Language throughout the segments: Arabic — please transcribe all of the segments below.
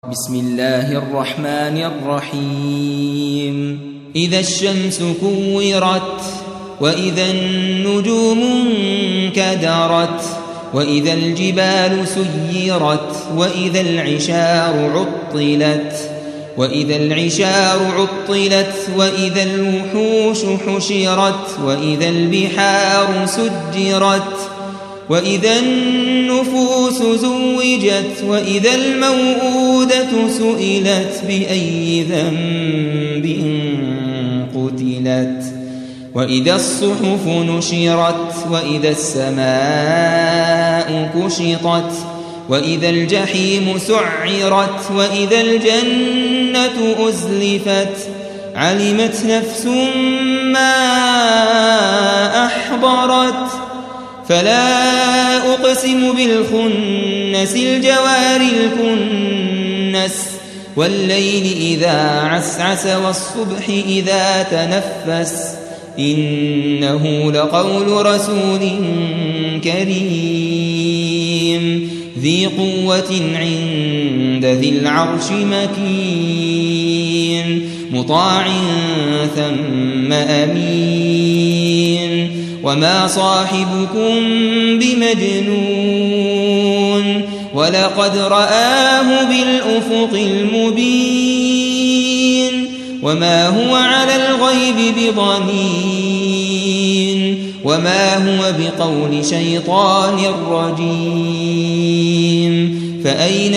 بسم الله الرحمن الرحيم إذا الشمس كورت وإذا النجوم انكدرت وإذا الجبال سيرت وإذا العشار عطلت وإذا الوحوش حشرت وإذا البحار سجرت وإذا النفوس زوجت وإذا الموءودة سئلت بأي ذنب قتلت وإذا الصحف نشرت وإذا السماء كشطت وإذا الجحيم سعرت وإذا الجنة أزلفت علمت نفس ما أحضرت فلا أقسم بالخنس الجوار الكنس والليل إذا عسعس والصبح إذا تنفس إنه لقول رسول كريم ذي قوة عند ذي العرش مكين مطاع ثم أمين وما صاحبكم بمجنون ولقد رآه بالأفق المبين وما هو على الغيب بضنين وما هو بقول شيطان رجيم فأين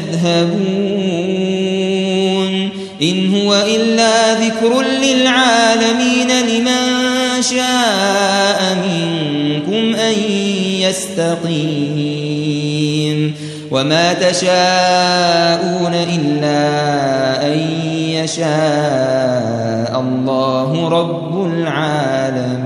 تذهبون إن هو إلا ذكر للعالمين لمن شاء منكم أن يستقيم وما تشاءون إلا أن يشاء الله رب العالمين.